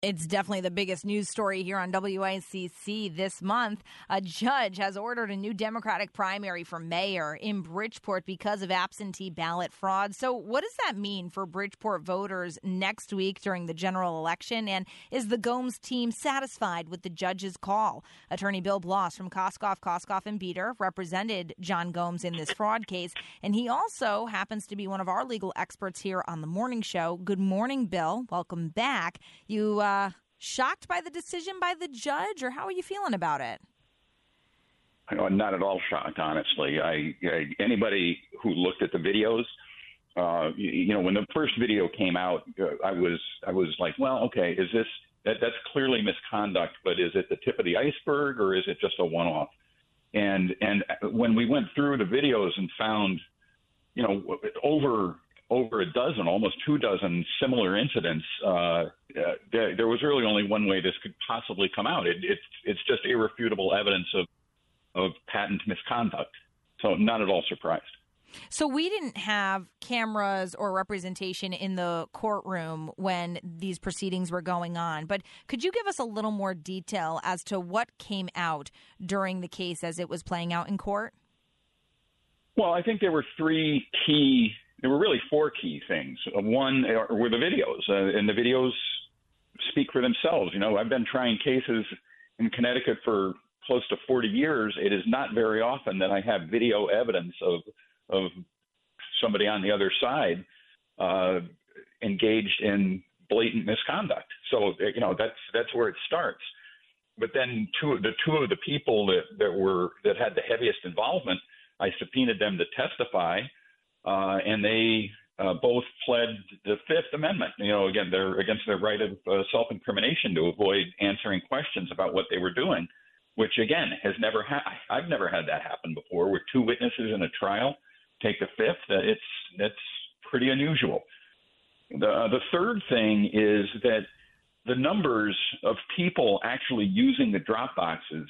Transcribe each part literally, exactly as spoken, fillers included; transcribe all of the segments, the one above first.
It's definitely the biggest news story here on W I C C this month. A judge has ordered a new Democratic primary for mayor in Bridgeport because of absentee ballot fraud. So what does that mean for Bridgeport voters next week during the general election? And is the Gomes team satisfied with the judge's call? Attorney Bill Bloss from Koskoff, Koskoff and Beater represented John Gomes in this fraud case. And he also happens to be one of our legal experts here on the morning show. Good morning, Bill. Welcome back. You, uh, Uh, shocked by the decision by the judge, or how are you feeling about it? I'm not at all shocked, honestly. I, I anybody who looked at the videos, uh, you, you know, when the first video came out, uh, I was I was like, well, okay, is this that, that's clearly misconduct, but is it the tip of the iceberg, or is it just a one-off? And and when we went through the videos and found, you know, over. over a dozen, almost two dozen similar incidents, uh, uh, there, there was really only one way this could possibly come out. It, it's it's just irrefutable evidence of of patent misconduct. So not at all surprised. So we didn't have cameras or representation in the courtroom when these proceedings were going on. But could you give us a little more detail as to what came out during the case as it was playing out in court? Well, I think there were three key There were really four key things. One were the videos, uh, and the videos speak for themselves. You know, I've been trying cases in Connecticut for close to forty years. It is not very often that I have video evidence of of somebody on the other side uh, engaged in blatant misconduct. So, you know, that's that's where it starts. But then two the two of the people that, that were that had the heaviest involvement, I subpoenaed them to testify. Uh, and they uh, both pled the Fifth Amendment. You know, again, they're against their right of uh, self-incrimination to avoid answering questions about what they were doing, which, again, has never ha- I've never had that happen before, where two witnesses in a trial take the Fifth. Uh, it's it's pretty unusual. The uh, the third thing is that the numbers of people actually using the drop boxes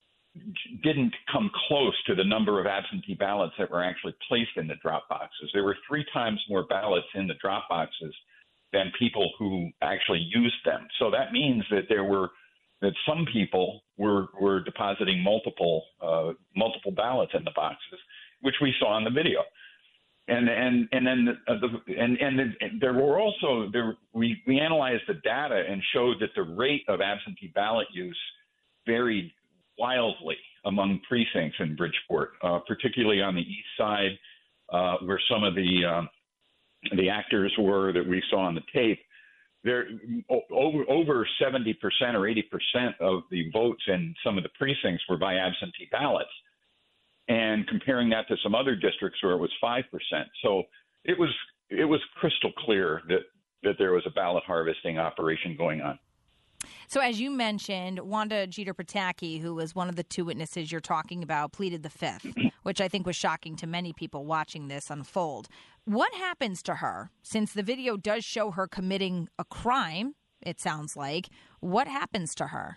didn't come close to the number of absentee ballots that were actually placed in the drop boxes. There were three times more ballots in the drop boxes than people who actually used them. So that means that there were that some people were were depositing multiple uh, multiple ballots in the boxes, which we saw in the video. And and and then uh, the, and and there were also there we we analyzed the data and showed that the rate of absentee ballot use varied wildly among precincts in Bridgeport, uh, particularly on the east side, uh, where some of the uh, the actors were that we saw on the tape. There, over over seventy percent or eighty percent of the votes in some of the precincts were by absentee ballots, and comparing that to some other districts where it was five percent. So it was it was crystal clear that that there was a ballot harvesting operation going on. So as you mentioned, Wanda Jeter Pataki, who was one of the two witnesses you're talking about, pleaded the Fifth, which I think was shocking to many people watching this unfold. What happens to her, since the video does show her committing a crime, it sounds like? What happens to her?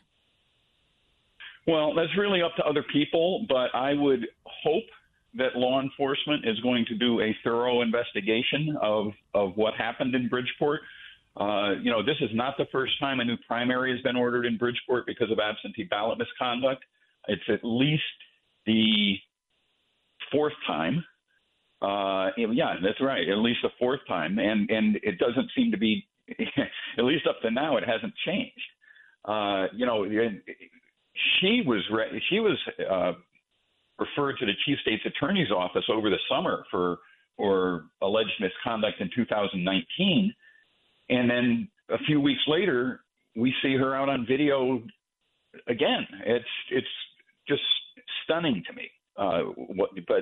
Well, that's really up to other people, but I would hope that law enforcement is going to do a thorough investigation of, of what happened in Bridgeport. Uh, you know, this is not the first time a new primary has been ordered in Bridgeport because of absentee ballot misconduct. It's at least the fourth time. Uh, yeah, that's right. At least the fourth time. And, and it doesn't seem to be, at least up to now, it hasn't changed. Uh, you know, she was, re- she was uh, referred to the chief state's attorney's office over the summer for, for alleged misconduct in two thousand nineteen. And then a few weeks later, we see her out on video again. It's it's just stunning to me. Uh, what, but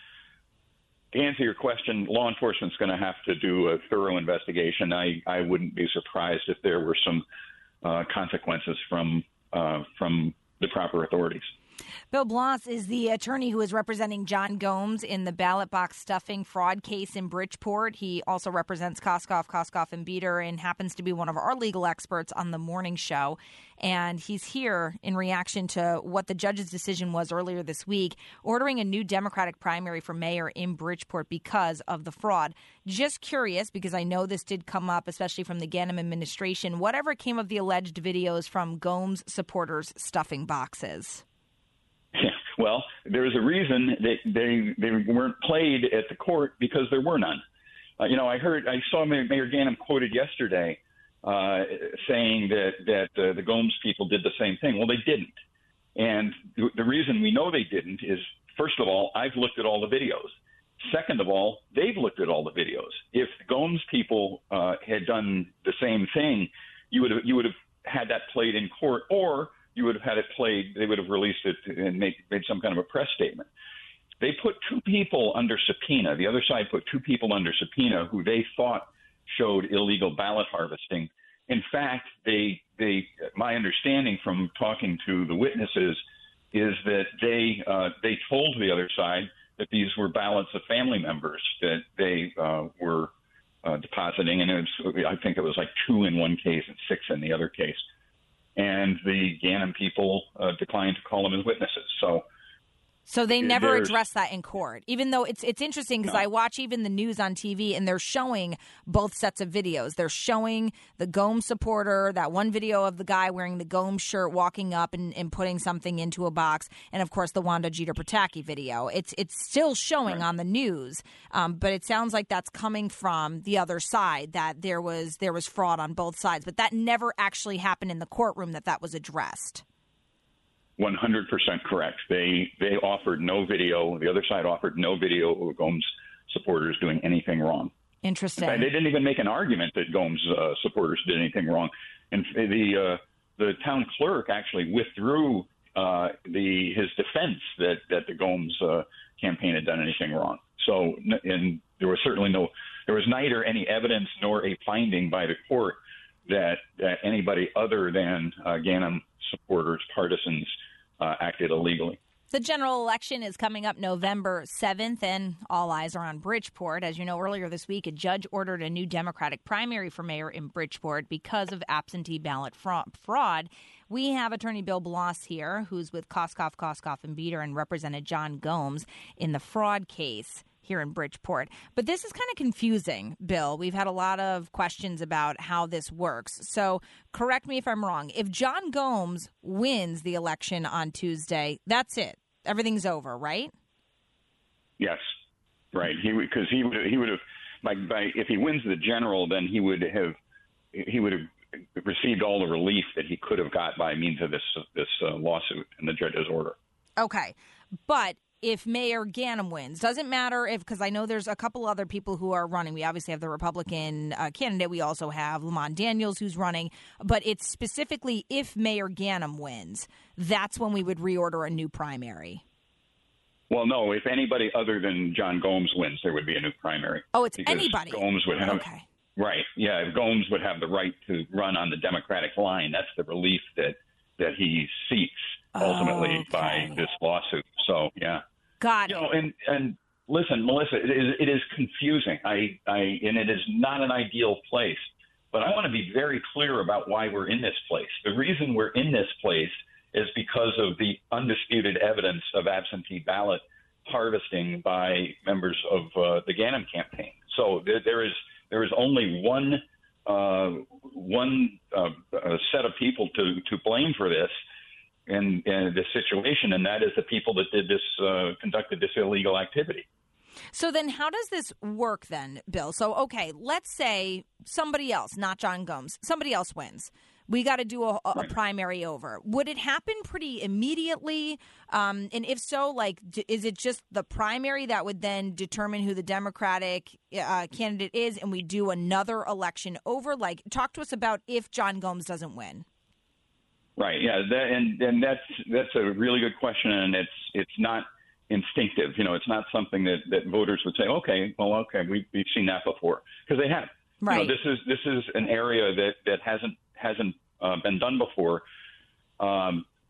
to answer your question, law enforcement's going to have to do a thorough investigation. I, I wouldn't be surprised if there were some uh, consequences from uh, from the proper authorities. Bill Bloss is the attorney who is representing John Gomes in the ballot box stuffing fraud case in Bridgeport. He also represents Koskoff, Koskoff and Beater, and happens to be one of our legal experts on the morning show. And he's here in reaction to what the judge's decision was earlier this week, ordering a new Democratic primary for mayor in Bridgeport because of the fraud. Just curious, because I know this did come up, especially from the Ganim administration, whatever came of the alleged videos from Gomes supporters stuffing boxes? Yeah, well, there's a reason that they they weren't played at the court because there were none. Uh, you know, I heard, I saw Mayor Ganim quoted yesterday uh, saying that that uh, the Gomes people did the same thing. Well, they didn't, and th- the reason we know they didn't is, first of all, I've looked at all the videos. Second of all, they've looked at all the videos. If the Gomes people uh, had done the same thing, you would have you would have had that played in court, or you would have had it played, they would have released it and made, made some kind of a press statement. They put two people under subpoena. The other side put two people under subpoena who they thought showed illegal ballot harvesting. In fact, they, they, my understanding from talking to the witnesses is that they, uh, they told the other side that these were ballots of family members that they uh, were uh, depositing. And it was, I think it was like two in one case and six in the other case. And the Ganim people uh, declined to call them as witnesses. So, so they never addressed that in court, even though it's it's interesting because no. I watch even the news on T V and they're showing both sets of videos. They're showing the Gomes supporter, that one video of the guy wearing the Gomes shirt walking up and, and putting something into a box, and of course the Wanda Jeter Pataki video. It's it's still showing right on the news, um, but it sounds like that's coming from the other side, that there was there was fraud on both sides, but that never actually happened in the courtroom, that that was addressed. one hundred percent correct. They they offered no video. The other side offered no video of Gomes supporters doing anything wrong. Interesting. In fact, they didn't even make an argument that Gomes uh, supporters did anything wrong. And the uh, the town clerk actually withdrew uh, the his defense that that the Gomes uh, campaign had done anything wrong. So, and there was certainly no, there was neither any evidence nor a finding by the court that that anybody other than uh, Ganim supporters, partisans, uh, acted illegally. The general election is coming up November seventh, and all eyes are on Bridgeport. As you know, earlier this week, a judge ordered a new Democratic primary for mayor in Bridgeport because of absentee ballot fraud. We have attorney Bill Bloss here, who's with Koskoff, Koskoff and Beater, and represented John Gomes in the fraud case here in Bridgeport. But this is kind of confusing, Bill. We've had a lot of questions about how this works. So correct me if I'm wrong. If John Gomes wins the election on Tuesday, that's it. Everything's over, right? Yes, right. He because he would he would have like by if he wins the general, then he would have he would have received all the relief that he could have got by means of this this uh, lawsuit and the judge's order. Okay, but if Mayor Ganim wins, doesn't matter if, because I know there's a couple other people who are running. We obviously have the Republican uh, candidate. We also have Lamont Daniels who's running. But it's specifically if Mayor Ganim wins, that's when we would reorder a new primary. Well, no, if anybody other than John Gomes wins, there would be a new primary. Oh, it's because anybody. Gomes would have, okay. Right. Yeah, if Gomes would have the right to run on the Democratic line. That's the relief that, that he seeks ultimately oh, okay. by this lawsuit. So, yeah. Got you it. know, and, and listen, Melissa, it is, it is confusing. I, I, and it is not an ideal place. But I want to be very clear about why we're in this place. The reason we're in this place is because of the undisputed evidence of absentee ballot harvesting by members of uh, the Ganim campaign. So there, there is there is only one uh, one uh, uh, set of people to, to blame for this and, and this situation, and that is the people that did this uh, conducted this illegal activity. So then how does this work then, Bill? So, okay, let's say somebody else, not John Gomes, somebody else wins. We got to do a, a right. primary over. Would it happen pretty immediately? Um, and if so, like, d- is it just the primary that would then determine who the Democratic uh, candidate is, and we do another election over? Like, talk to us about if John Gomes doesn't win. Right. Yeah. That, and and that's that's a really good question, and it's it's not instinctive. You know, it's not something that, that voters would say, okay, well, okay, we've, we've seen that before, because they have. Right. You know, this is this is an area that, that hasn't hasn't uh, been done before. Um,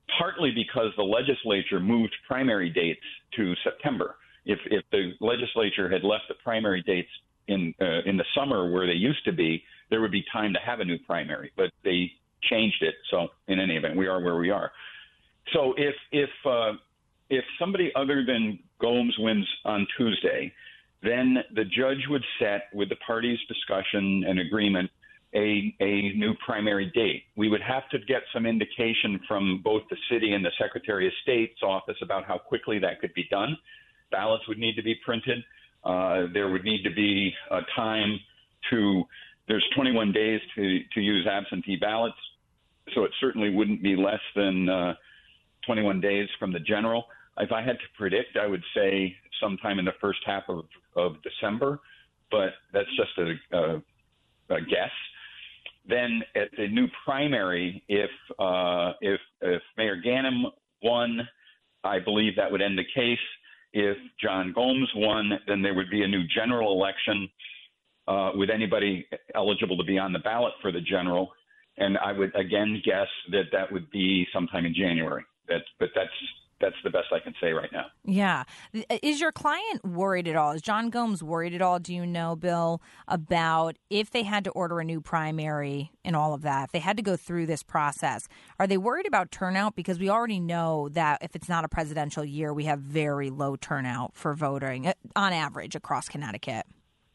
partly because the legislature moved primary dates to September. If if the legislature had left the primary dates in uh, in the summer where they used to be, there would be time to have a new primary, but they changed it. So in any event, we are where we are. So if if uh, if somebody other than Gomes wins on Tuesday, then the judge would set, with the parties' discussion and agreement, a a new primary date. We would have to get some indication from both the city and the Secretary of State's office about how quickly that could be done. Ballots would need to be printed. Uh, there would need to be a time to, there's twenty-one days to, to use absentee ballots, so it certainly wouldn't be less than uh, twenty-one days from the general. If I had to predict, I would say sometime in the first half of, of December, but that's just a, a, a guess. Then at the new primary, if uh, if if Mayor Ganim won, I believe that would end the case. If John Gomes won, then there would be a new general election uh, with anybody eligible to be on the ballot for the general. And I would again guess that that would be sometime in January. That's, but that's that's the best I can say right now. Yeah. Is your client worried at all? Is John Gomes worried at all, do you know, Bill, about if they had to order a new primary and all of that, if they had to go through this process, are they worried about turnout? Because we already know that if it's not a presidential year, we have very low turnout for voting on average across Connecticut.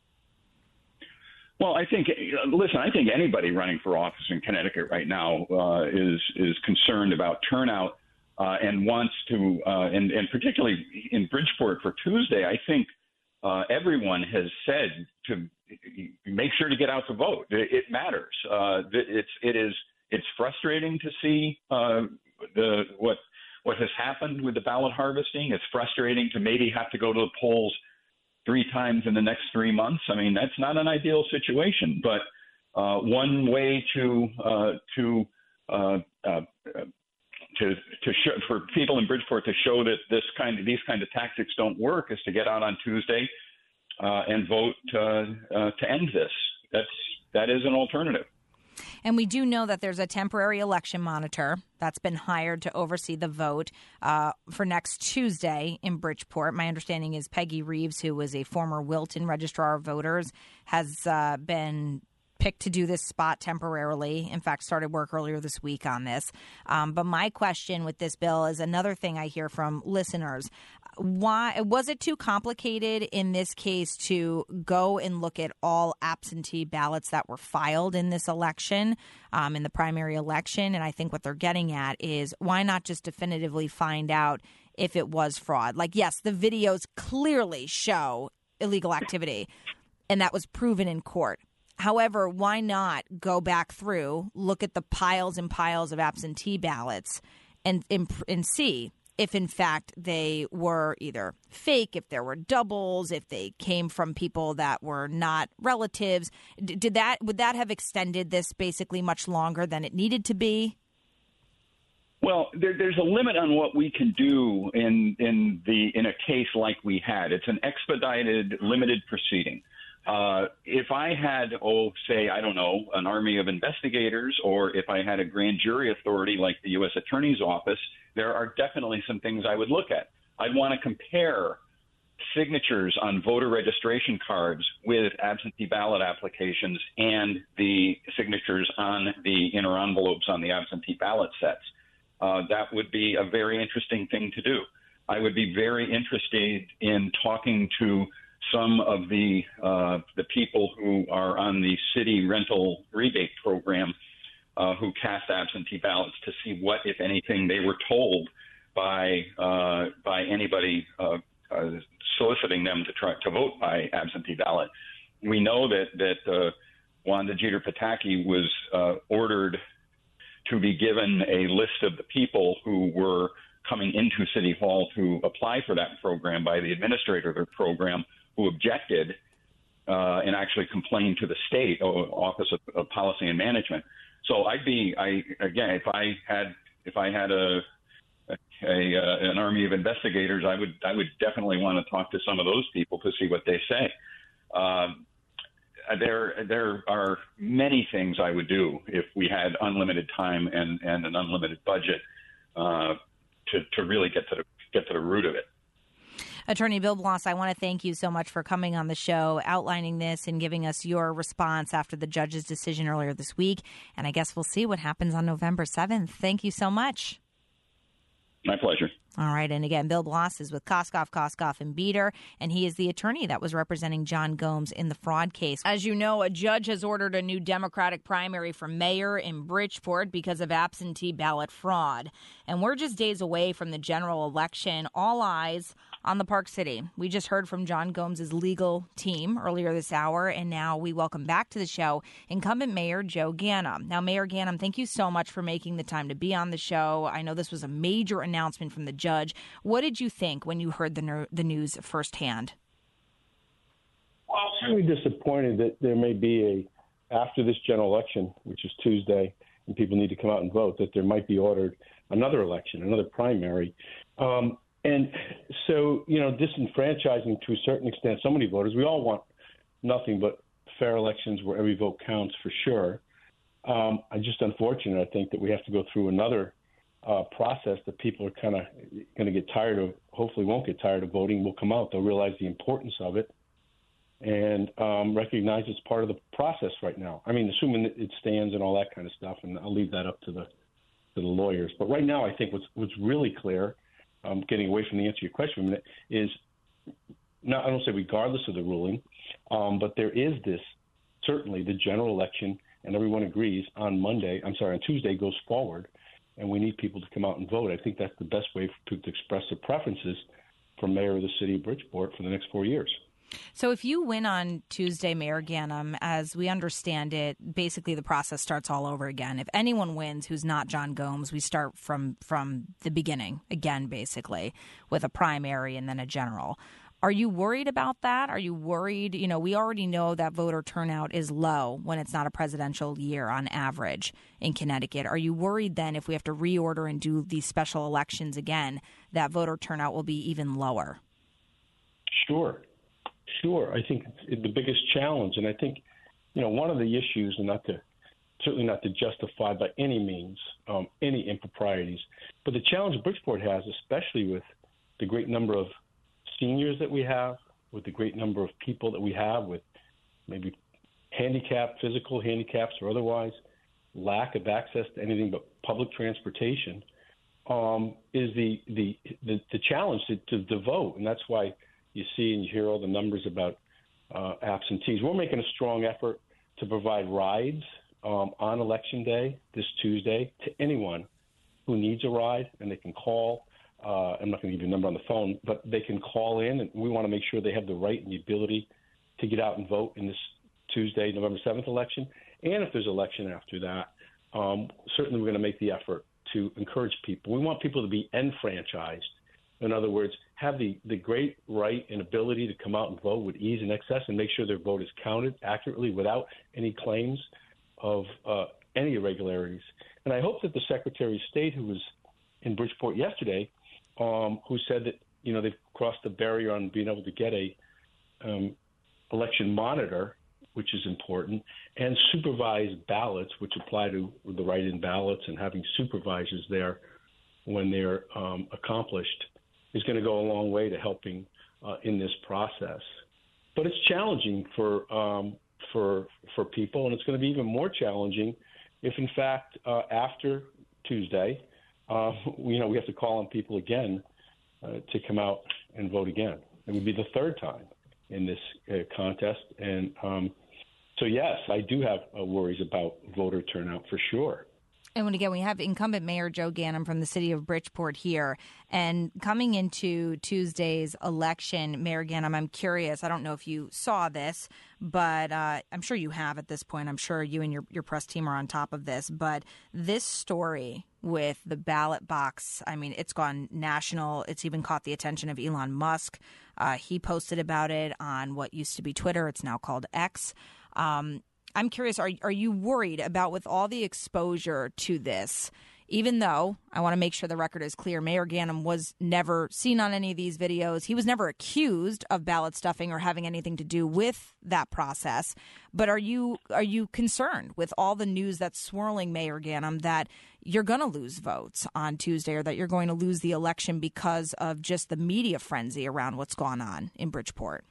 Well, I think, listen, I think anybody running for office in Connecticut right now uh, is is concerned about turnout. Uh, and wants to, uh, and, and particularly in Bridgeport for Tuesday, I think uh, everyone has said to make sure to get out to vote. It, it matters. Uh, it's it is it's frustrating to see uh, the what what has happened with the ballot harvesting. It's frustrating to maybe have to go to the polls three times in the next three months. I mean, that's not an ideal situation. But uh, one way to uh, to uh, uh, To, to show, for people in Bridgeport to show that this kind of these kind of tactics don't work is to get out on Tuesday uh, and vote uh, uh, to end this. That's that is an alternative. And we do know that there's a temporary election monitor that's been hired to oversee the vote uh, for next Tuesday in Bridgeport. My understanding is Peggy Reeves, who was a former Wilton Registrar of Voters, has uh, been picked to do this spot temporarily. In fact, started work earlier this week on this. Um, but my question with this bill is another thing I hear from listeners. Why was it too complicated in this case to go and look at all absentee ballots that were filed in this election, um, in the primary election? And I think what they're getting at is why not just definitively find out if it was fraud? Like, yes, the videos clearly show illegal activity, and that was proven in court. However, why not go back through, look at the piles and piles of absentee ballots and, and, and see if, in fact, they were either fake, if there were doubles, if they came from people that were not relatives. D- did that would that have extended this basically much longer than it needed to be? Well, there, there's a limit on what we can do in in the in a case like we had. It's an expedited, limited proceeding. Uh, if I had, oh, say, I don't know, an army of investigators, or if I had a grand jury authority like the U S Attorney's Office, there are definitely some things I would look at. I'd want to compare signatures on voter registration cards with absentee ballot applications and the signatures on the inner envelopes on the absentee ballot sets. Uh, that would be a very interesting thing to do. I would be very interested in talking to some of the uh, the people who are on the city rental rebate program uh, who cast absentee ballots to see what, if anything, they were told by uh, by anybody uh, uh, soliciting them to try to vote by absentee ballot. We know that that uh, Wanda Jeter Pataki was uh, ordered to be given a list of the people who were coming into City Hall to apply for that program by the administrator of the program, who objected uh, and actually complained to the state Office of, of Policy and Management. So I'd be, I again, if I had, if I had a, a, a uh, an army of investigators, I would, I would definitely want to talk to some of those people to see what they say. Um, there, there are many things I would do if we had unlimited time and, and an unlimited budget. uh, to to really get to the get to the root of it. Attorney Bill Bloss, I want to thank you so much for coming on the show, outlining this and giving us your response after the judge's decision earlier this week. And I guess we'll see what happens on November seventh. Thank you so much. My pleasure. All right. And again, Bill Bloss is with Koskoff, Koskoff and Beater, and he is the attorney that was representing John Gomes in the fraud case. As you know, a judge has ordered a new Democratic primary for mayor in Bridgeport because of absentee ballot fraud. And we're just days away from the general election. All eyes on the Park City. We just heard from John Gomes' legal team earlier this hour, and now we welcome back to the show incumbent Mayor Joe Ganim. Now, Mayor Ganim, thank you so much for making the time to be on the show. I know this was a major announcement from the judge. What did you think when you heard the, ner- the news firsthand? Well, I'm certainly disappointed that there may be a, after this general election, which is Tuesday, and people need to come out and vote, that there might be ordered another election, another primary. Um, And so, you know, disenfranchising to a certain extent so many voters. We all want nothing but fair elections where every vote counts for sure. Um, I'm just unfortunate, I think, that we have to go through another uh, process that people are kind of going to get tired of, hopefully won't get tired of voting, will come out. They'll realize the importance of it and um, recognize it's part of the process right now. I mean, assuming that it stands and all that kind of stuff, and I'll leave that up to the to the lawyers. But right now, I think what's, what's really clear, Um, getting away from the answer to your question for a minute, is not, I don't say regardless of the ruling, um, but there is this, certainly the general election, and everyone agrees on Monday, I'm sorry, on Tuesday goes forward, and we need people to come out and vote. I think that's the best way for people to express their preferences for mayor of the city of Bridgeport for the next four years. So if you win on Tuesday, Mayor Ganim, as we understand it, basically the process starts all over again. If anyone wins who's not John Gomes, we start from from the beginning again, basically, with a primary and then a general. Are you worried about that? Are you worried? You know, we already know that voter turnout is low when it's not a presidential year on average in Connecticut. Are you worried then if we have to reorder and do these special elections again, that voter turnout will be even lower? Sure. Sure. I think it's the biggest challenge. And I think, you know, one of the issues, and not to certainly not to justify by any means um, any improprieties, but the challenge Bridgeport has, especially with the great number of seniors that we have, with the great number of people that we have with maybe handicapped, physical handicaps or otherwise, lack of access to anything but public transportation, um, is the, the, the, the challenge to, to, to vote. And that's why you see and you hear all the numbers about uh, absentees. We're making a strong effort to provide rides um, on Election Day, this Tuesday, to anyone who needs a ride, and they can call. Uh, I'm not going to give you a number on the phone, but they can call in, and we want to make sure they have the right and the ability to get out and vote in this Tuesday, November seventh election. And if there's an election after that, um, certainly we're going to make the effort to encourage people. We want people to be enfranchised. In other words, have the, the great right and ability to come out and vote with ease and excess and make sure their vote is counted accurately without any claims of uh, any irregularities. And I hope that the Secretary of State, who was in Bridgeport yesterday, um, who said that, you know, they've crossed the barrier on being able to get a um, election monitor, which is important, and supervised ballots, which apply to the write-in ballots, and having supervisors there when they're um, accomplished is going to go a long way to helping uh, in this process. But it's challenging for um, for for people, and it's going to be even more challenging if, in fact, uh, after Tuesday, uh, you know, we have to call on people again uh, to come out and vote again. It would be the third time in this uh, contest, and um, so yes, I do have uh, worries about voter turnout for sure. And when again, we have incumbent Mayor Joe Ganim from the city of Bridgeport here. And coming into Tuesday's election, Mayor Ganim, I'm curious, I don't know if you saw this, but uh, I'm sure you have at this point. I'm sure you and your, your press team are on top of this. But this story with the ballot box, I mean, it's gone national. It's even caught the attention of Elon Musk. Uh, he posted about it on what used to be Twitter. It's now called X. Um I'm curious, are are you worried about, with all the exposure to this, even though I want to make sure the record is clear, Mayor Ganim was never seen on any of these videos. He was never accused of ballot stuffing or having anything to do with that process. But are you are you concerned with all the news that's swirling Mayor Ganim that you're going to lose votes on Tuesday or that you're going to lose the election because of just the media frenzy around what's gone on in Bridgeport?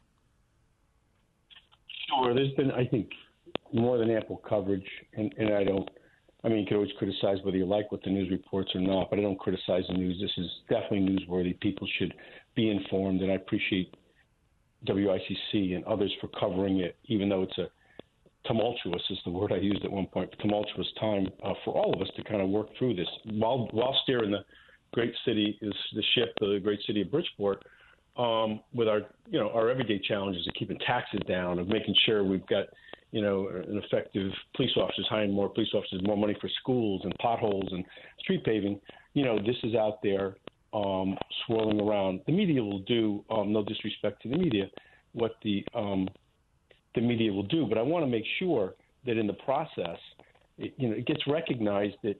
Sure. There's been, I think, more than ample coverage, and, and I don't, I mean, you can always criticize whether you like what the news reports or not, but I don't criticize the news. This is definitely newsworthy. People should be informed, and I appreciate W I C C and others for covering it, even though it's a tumultuous is the word I used at one point, tumultuous time uh, for all of us to kind of work through this. While while steering the great city, is the ship, the great city of Bridgeport, um, with our, you know, our everyday challenges of keeping taxes down, of making sure we've got, you know, an effective police officers, hiring more police officers, more money for schools and potholes and street paving. You know, this is out there um, swirling around. The media will do, um, no disrespect to the media, what the um, the media will do. But I want to make sure that in the process, it, you know, it gets recognized that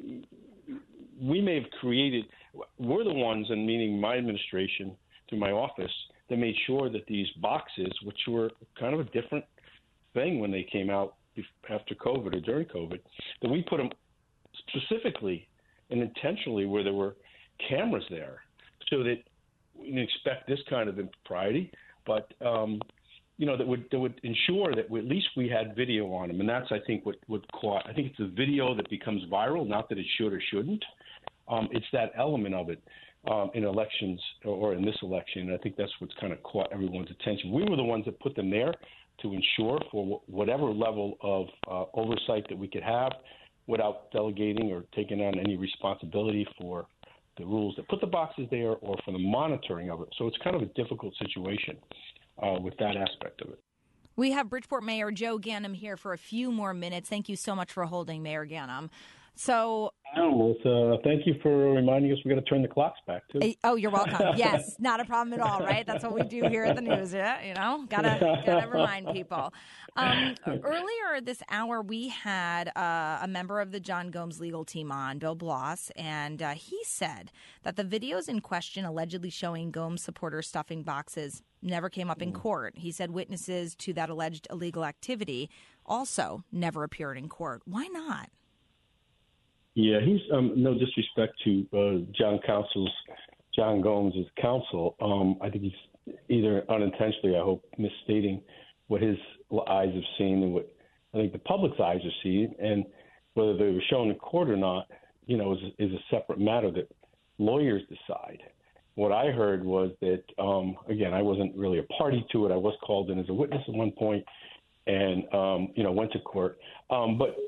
we may have created, we're the ones, and meaning my administration through my office, that made sure that these boxes, which were kind of a different thing when they came out after COVID or during COVID, that we put them specifically and intentionally where there were cameras there, so that we can expect this kind of impropriety, but um, you know, that would that would ensure that we, at least we had video on them, and that's I think what what caught. I think it's the video that becomes viral, not that it should or shouldn't. Um, it's that element of it um, in elections or in this election, and I think that's what's kind of caught everyone's attention. We were the ones that put them there to ensure for whatever level of uh, oversight that we could have without delegating or taking on any responsibility for the rules that put the boxes there or for the monitoring of it. So it's kind of a difficult situation uh, with that aspect of it. We have Bridgeport Mayor Joe Ganim here for a few more minutes. Thank you so much for holding, Mayor Ganim. So, oh, well, uh, thank you for reminding us we're going to turn the clocks back, too. Oh, you're welcome. Yes, not a problem at all, right? That's what we do here at the news, yeah? You know, gotta, gotta remind people. Um, earlier this hour, we had uh, a member of the John Gomes legal team on, Bill Bloss, and uh, he said that the videos in question allegedly showing Gomes supporters stuffing boxes never came up in court. He said witnesses to that alleged illegal activity also never appeared in court. Why not? Yeah, he's um, no disrespect to uh, John Counsel's, John Gomes' counsel. Um, I think he's either unintentionally, I hope, misstating what his eyes have seen and what I think the public's eyes are seeing. And whether they were shown in court or not, you know, is, is a separate matter that lawyers decide. What I heard was that, um, again, I wasn't really a party to it. I was called in as a witness at one point and, um, you know, went to court. Um, but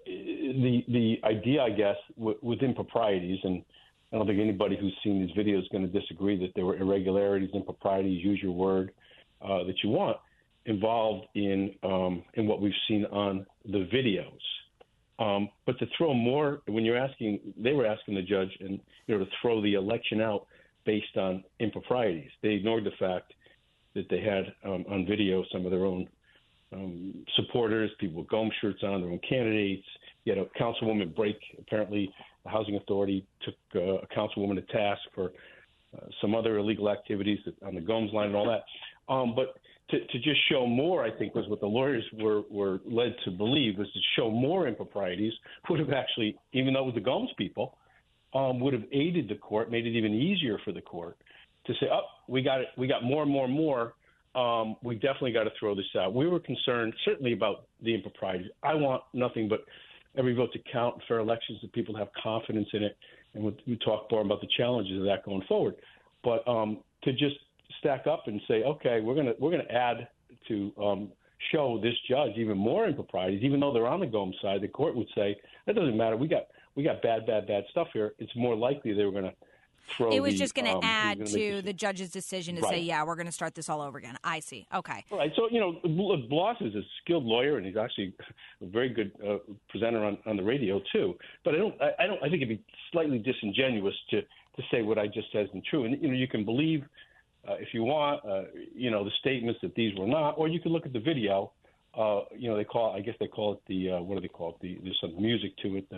The the idea, I guess, w- with improprieties, and I don't think anybody who's seen these videos is going to disagree that there were irregularities, improprieties, use your word uh, that you want, involved in um, in what we've seen on the videos. Um, but to throw more, when you're asking, they were asking the judge, and you know, to throw the election out based on improprieties. They ignored the fact that they had um, on video some of their own Um, supporters, people with Gomes shirts on, their own candidates. You had a councilwoman break. Apparently, the Housing Authority took uh, a councilwoman to task for uh, some other illegal activities on the Gomes line and all that. Um, but to, to just show more, I think, was what the lawyers were, were led to believe, was to show more improprieties would have actually, even though it was the Gomes people, um, would have aided the court, made it even easier for the court to say, oh, we got it, we got more and more and more. Um, we definitely got to throw this out. We were concerned certainly about the improprieties. I want nothing but every vote to count, fair elections, that people have confidence in it, and we, we talk more about the challenges of that going forward. But um, to just stack up and say, okay, we're gonna we're gonna add to um, show this judge even more improprieties, even though they're on the Gomes side, the court would say that doesn't matter. We got we got bad, bad, bad stuff here. It's more likely they were going to. It was the, just going to um, add to this, the judge's decision to right. say, yeah, we're going to start this all over again. I see. Okay. Right. So, you know, Bloss is a skilled lawyer, and he's actually a very good uh, presenter on, on the radio, too. But I don't I, I don't I think it'd be slightly disingenuous to, to say what I just said isn't true. And, you know, you can believe, uh, if you want, uh, you know, the statements that these were not, or you can look at the video. Uh, you know, they call I guess they call it the, uh, what do they call it? The, there's some music to it, the,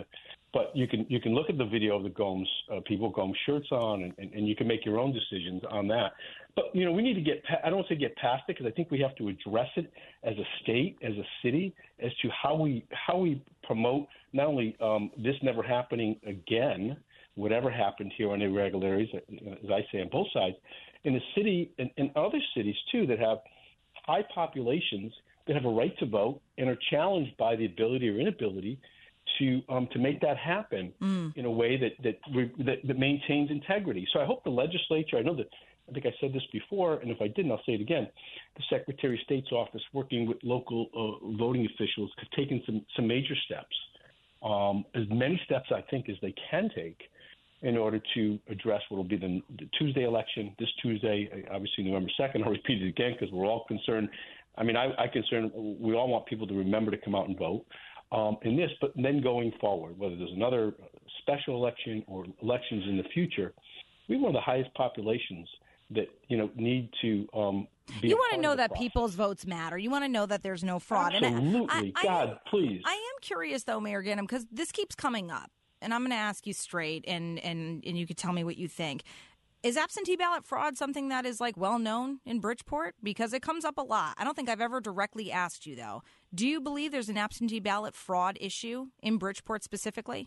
But you can you can look at the video of the Gomes uh, people, Gomes shirts on, and, and, and you can make your own decisions on that. But, you know, we need to get – I don't want to say get past it, because I think we have to address it as a state, as a city, as to how we how we promote not only um, this never happening again, whatever happened here on irregularities, as I say, on both sides, in a city and, and other cities, too, that have high populations that have a right to vote and are challenged by the ability or inability to um, to make that happen mm. in a way that that, that that maintains integrity. So I hope the legislature – I know that – I think I said this before, and if I didn't, I'll say it again. The Secretary of State's office, working with local uh, voting officials, have taken some, some major steps, um, as many steps, I think, as they can take in order to address what will be the, the Tuesday election, this Tuesday, obviously November second. I'll repeat it again because we're all concerned. I mean, I, I concern we all want people to remember to come out and vote um, in this, but then going forward, whether there's another special election or elections in the future, we have one of the highest populations that, you know, need to um, be You want to know that process. People's votes matter. You want to know that there's no fraud. Absolutely. And I, I, God, I am, please. I am curious, though, Mayor Ganim, because this keeps coming up, and I'm going to ask you straight, and, and, and you could tell me what you think. Is absentee ballot fraud something that is, like, well-known in Bridgeport? Because it comes up a lot. I don't think I've ever directly asked you, though. Do you believe there's an absentee ballot fraud issue in Bridgeport specifically?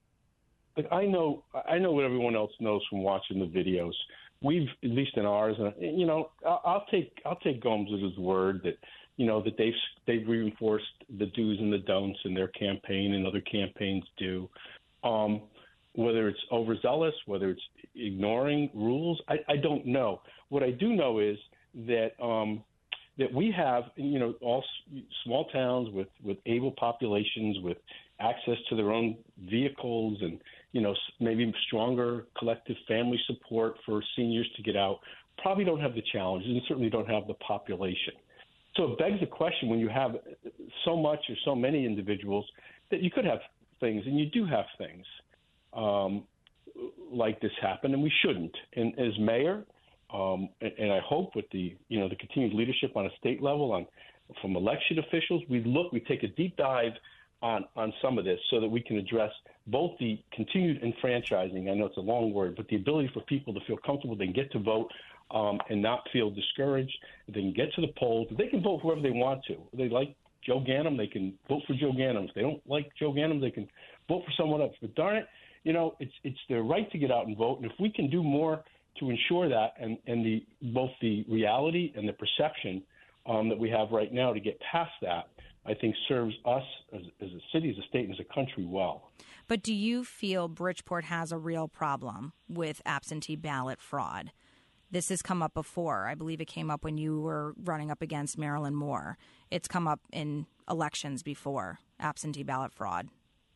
But I know, I know what everyone else knows from watching the videos. We've, at least in ours, and you know, I'll, I'll take I'll take Gomes at his word that, you know, that they've they've reinforced the do's and the don'ts in their campaign, and other campaigns do. Um, whether it's overzealous, whether it's ignoring rules, I, I don't know. What I do know is that um, that we have, you know, all s- small towns with, with able populations, with access to their own vehicles, and, you know, maybe stronger collective family support for seniors to get out, probably don't have the challenges and certainly don't have the population. So it begs the question, when you have so much or so many individuals, that you could have things, and you do have things um, like this happen, and we shouldn't. And as mayor, um, and, and I hope with the, you know, the continued leadership on a state level, on from elected officials, we look, we take a deep dive on, on some of this so that we can address both the continued enfranchising, I know it's a long word, but the ability for people to feel comfortable, they can get to vote um, and not feel discouraged. They can get to the polls. They can vote whoever they want to. If they like Joe Ganim, they can vote for Joe Ganim. If they don't like Joe Ganim, they can vote for someone else. But darn it, you know, it's it's their right to get out and vote. And if we can do more to ensure that, and, and the both the reality and the perception um, that we have right now to get past that, I think serves us as, as a city, as a state, and as a country well. But do you feel Bridgeport has a real problem with absentee ballot fraud? This has come up before. I believe it came up when you were running up against Marilyn Moore. It's come up in elections before, absentee ballot fraud.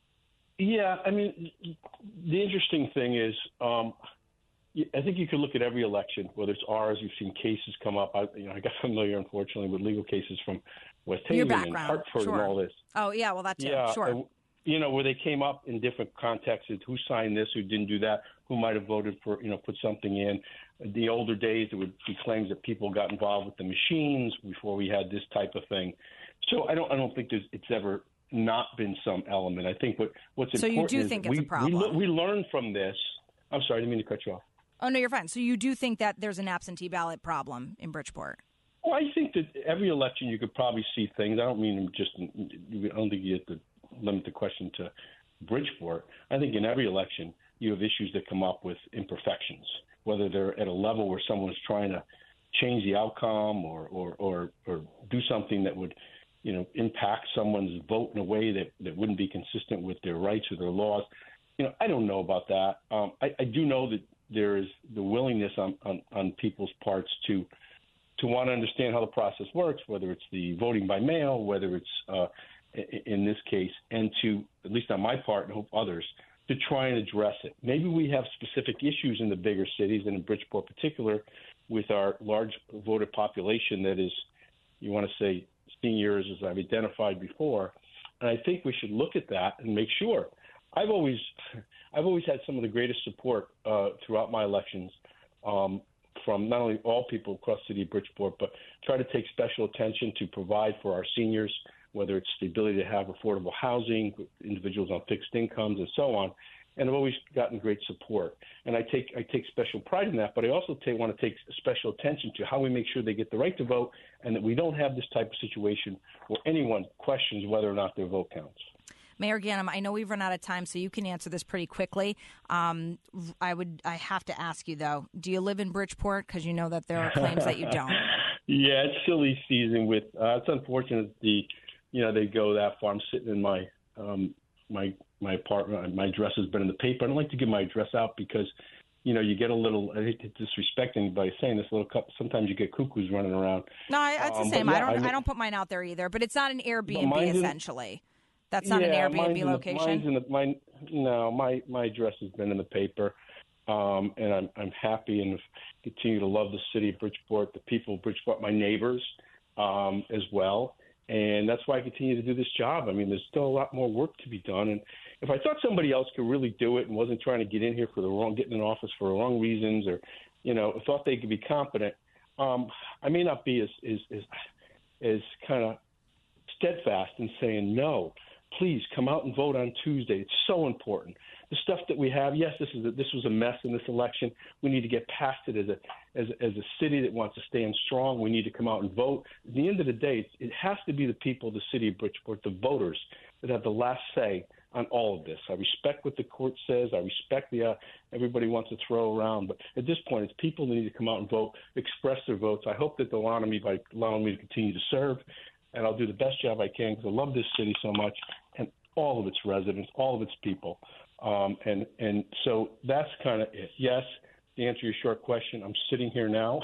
Yeah, I mean, the interesting thing is, um, I think you could look at every election, whether it's ours. You've seen cases come up. I, you know, I got familiar, unfortunately, with legal cases from West Haven and Hartford sure. and all this. Oh, yeah, well, that's yeah, it. Sure. Uh, you know, where they came up in different contexts, who signed this, who didn't do that, who might have voted for, you know, put something in. The older days, there would be claims that people got involved with the machines before we had this type of thing. So I don't, I don't think there's, it's ever not been some element. I think what, what's so important you do is think it's we, a problem. We, we learn from this. I'm sorry, I didn't mean to cut you off. Oh, no, you're fine. So you do think that there's an absentee ballot problem in Bridgeport? Well, I think that every election you could probably see things. I don't mean just – I don't think you have to limit the question to Bridgeport. I think in every election you have issues that come up with imperfections, whether they're at a level where someone is trying to change the outcome or, or, or, or do something that would, you know, impact someone's vote in a way that, that wouldn't be consistent with their rights or their laws. You know, I don't know about that. Um, I, I do know that there is the willingness on, on, on people's parts to to want to understand how the process works, whether it's the voting by mail, whether it's uh, in this case, and to, at least on my part and hope others, to try and address it. Maybe we have specific issues in the bigger cities, and in Bridgeport in particular, with our large voter population that is, you want to say, seniors, as I've identified before. And I think we should look at that and make sure. I've always, I've always had some of the greatest support uh, throughout my elections um, from not only all people across the city of Bridgeport, but try to take special attention to provide for our seniors whether it's the ability to have affordable housing, individuals on fixed incomes, and so on. And I've always gotten great support. And I take I take special pride in that, but I also take, want to take special attention to how we make sure they get the right to vote and that we don't have this type of situation where anyone questions whether or not their vote counts. Mayor Ganim, I know we've run out of time, so you can answer this pretty quickly. Um, I would, I have to ask you, though, do you live in Bridgeport? Because you know that there are claims that you don't. Yeah, it's silly season with uh, – it's unfortunate the, you know, they go that far. I'm sitting in my um, my my apartment. My address has been in the paper. I don't like to give my address out because, you know, you get a little – I hate to disrespect anybody saying this, a little couple, sometimes you get cuckoos running around. No, it's the um, same. Yeah, I don't I, mean, I don't put mine out there either, but it's not an Airbnb, no, essentially. That's not yeah, an Airbnb location? Mine's in the, mine, no, my, my address has been in the paper, um, and I'm I'm happy and continue to love the city of Bridgeport, the people of Bridgeport, my neighbors um, as well. And that's why I continue to do this job. I mean, there's still a lot more work to be done. And if I thought somebody else could really do it and wasn't trying to get in here for the wrong, getting in office for the wrong reasons, or, you know, thought they could be competent, um, I may not be as, as, as, as kind of steadfast in saying no. Please come out and vote on Tuesday. It's so important. The stuff that we have, yes, this is a, this was a mess in this election. We need to get past it as a as as a city that wants to stand strong. We need to come out and vote. At the end of the day, it, it has to be the people of the city of Bridgeport, the voters, that have the last say on all of this. I respect what the court says. I respect the uh, everybody wants to throw around, but at this point, it's people that need to come out and vote, express their votes. I hope that they'll honor me by allowing me to continue to serve. And I'll do the best job I can because I love this city so much and all of its residents, all of its people. Um, and, and so that's kind of it. Yes, to answer your short question, I'm sitting here now,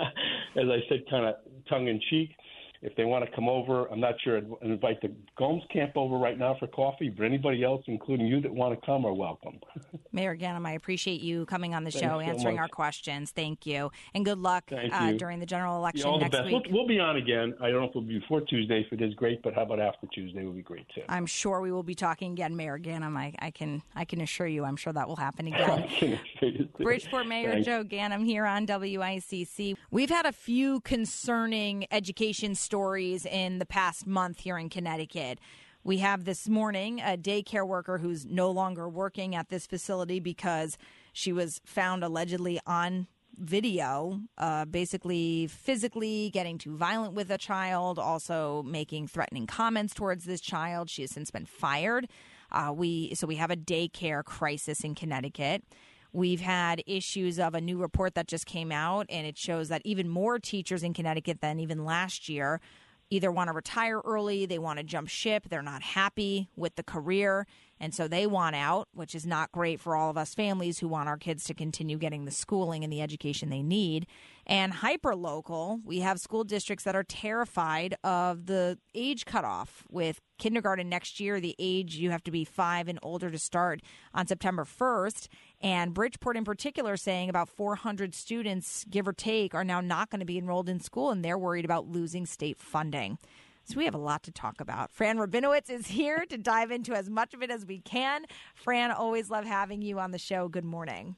as I said, kind of tongue-in-cheek. If they want to come over, I'm not sure I'd invite the Gomes camp over right now for coffee, but anybody else, including you, that want to come are welcome. Mayor Ganim, I appreciate you coming on the Thanks show, so answering much. our questions. Thank you. And good luck uh, during the general election yeah, all next the best. week. We'll, we'll be on again. I don't know if it'll be before Tuesday. If it is, great, but how about after Tuesday would be great, too. I'm sure we will be talking again, Mayor Ganim. I, I, can, I can assure you I'm sure that will happen again. Bridgeport Mayor Thanks. Joe Ganim here on W I C C. We've had a few concerning education stories in the past month here in Connecticut. We have this morning a daycare worker who's no longer working at this facility because she was found allegedly on video, uh, basically physically getting too violent with a child, also making threatening comments towards this child. She has since been fired. Uh, we so we have a daycare crisis in Connecticut. We've had issues of a new report that just came out, and it shows that even more teachers in Connecticut than even last year either want to retire early, they want to jump ship, they're not happy with the career, and so they want out, which is not great for all of us families who want our kids to continue getting the schooling and the education they need. And hyper-local, we have school districts that are terrified of the age cutoff. With kindergarten next year, the age you have to be five and older to start on September first. And Bridgeport in particular saying about four hundred students, give or take, are now not going to be enrolled in school, and they're worried about losing state funding. So we have a lot to talk about. Fran Rabinowitz is here to dive into as much of it as we can. Fran, always love having you on the show. Good morning.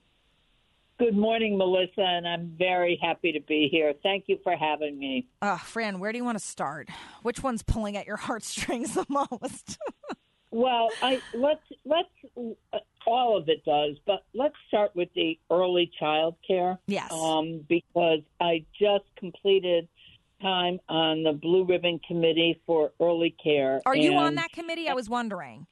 Good morning, Melissa, and I'm very happy to be here. Thank you for having me. Uh, Fran, where do you want to start? Which one's pulling at your heartstrings the most? Well, I let's let's uh, all of it does, but let's start with the early child care. Yes. Um, because I just completed time on the Blue Ribbon Committee for Early Care. Are and, you on that committee? I was wondering.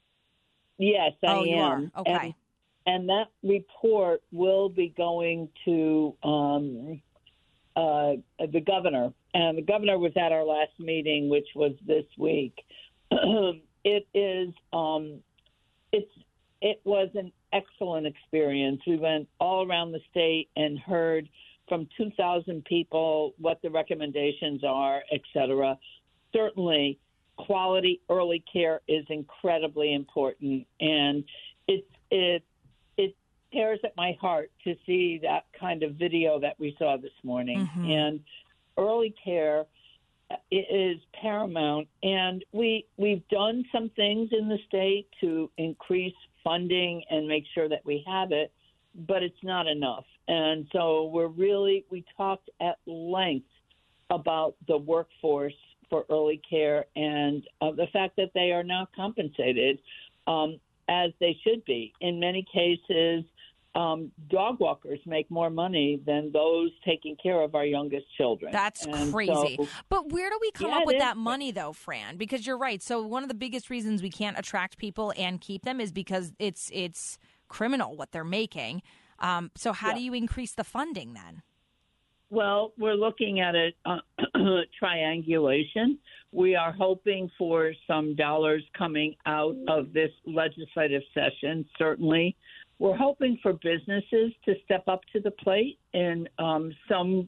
Yes, I oh, am. you are. Okay. And, and that report will be going to um, uh, the governor. And the governor was at our last meeting, which was this week. It is, um, it's, it was an excellent experience. We went all around the state and heard from two thousand people what the recommendations are, et cetera. Certainly, quality early care is incredibly important, and it it it tears at my heart to see that kind of video that we saw this morning. Mm-hmm. And early care is paramount, and we we've done some things in the state to increase funding and make sure that we have it, but it's not enough. And so we're really we talked at length about the workforce for early care and uh, the fact that they are not compensated um, as they should be. In many cases, um, dog walkers make more money than those taking care of our youngest children. That's and crazy. So, but where do we come yeah, up with is. that money, though, Fran? Because you're right. So one of the biggest reasons we can't attract people and keep them is because it's it's criminal what they're making. Um, so how yeah. do you increase the funding then? Well, we're looking at a uh, triangulation. We are hoping for some dollars coming out of this legislative session, certainly. We're hoping for businesses to step up to the plate in um, some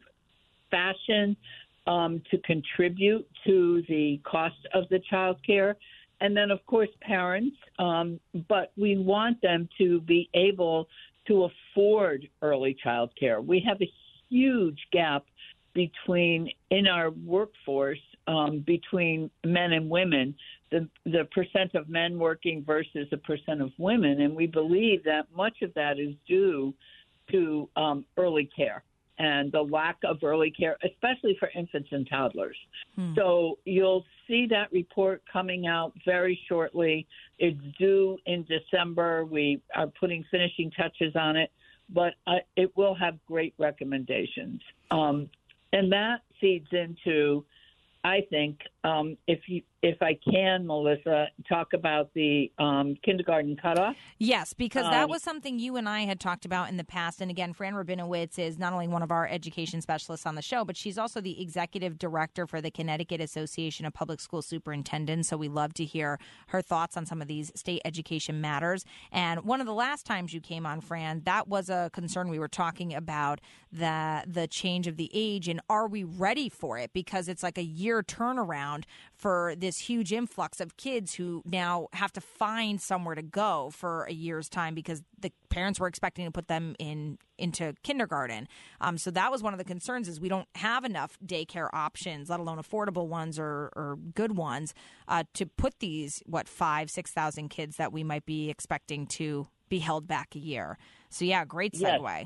fashion um, to contribute to the cost of the child care. And then, of course, parents. Um, but we want them to be able to afford early child care. We have a huge gap between in our workforce um, between men and women, the the percent of men working versus the percent of women, and we believe that much of that is due to um, early care and the lack of early care, especially for infants and toddlers. Hmm. So you'll see that report coming out very shortly. It's due in December. We are putting finishing touches on it. But uh, it will have great recommendations. Um, and that feeds into, I think, um, if you, if I can, Melissa, talk about the um, kindergarten cutoff. Yes, because that um, was something you and I had talked about in the past. And again, Fran Rabinowitz is not only one of our education specialists on the show, but she's also the executive director for the Connecticut Association of Public School Superintendents. So we love to hear her thoughts on some of these state education matters. And one of the last times you came on, Fran, that was a concern. We were talking about the the change of the age, and are we ready for it? Because it's like a year turnaround for this huge influx of kids who now have to find somewhere to go for a year's time because the parents were expecting to put them in into kindergarten. Um, so that was one of the concerns is we don't have enough daycare options, let alone affordable ones or, or good ones, uh, to put these, what, five, six thousand kids that we might be expecting to be held back a year. So, yeah, great segue. Yes,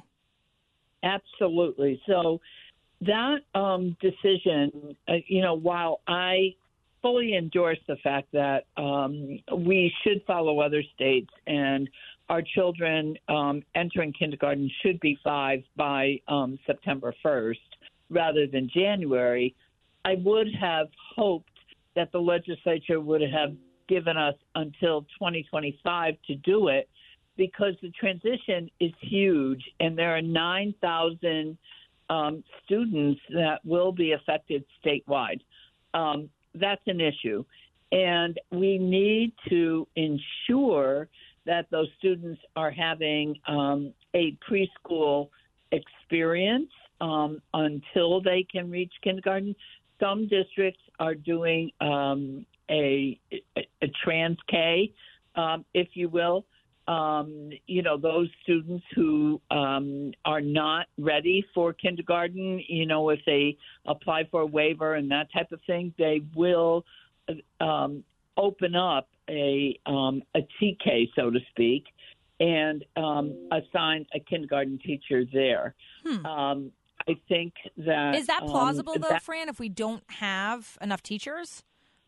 absolutely. So that um, decision, uh, you know, while I fully endorse the fact that um, we should follow other states and our children um, entering kindergarten should be five by um, September first rather than January, I would have hoped that the legislature would have given us until twenty twenty-five to do it because the transition is huge and there are nine thousand um, students that will be affected statewide. Um, that's an issue. And we need to ensure that those students are having um, a preschool experience um, until they can reach kindergarten. Some districts are doing um, a, a, a trans-K, um, if you will. Um, you know, those students who um, are not ready for kindergarten, you know, if they apply for a waiver and that type of thing, they will um, open up a um, a T K, so to speak, and um, assign a kindergarten teacher there. Hmm. Um, I think that... Is that plausible, um, though, that, Fran, if we don't have enough teachers?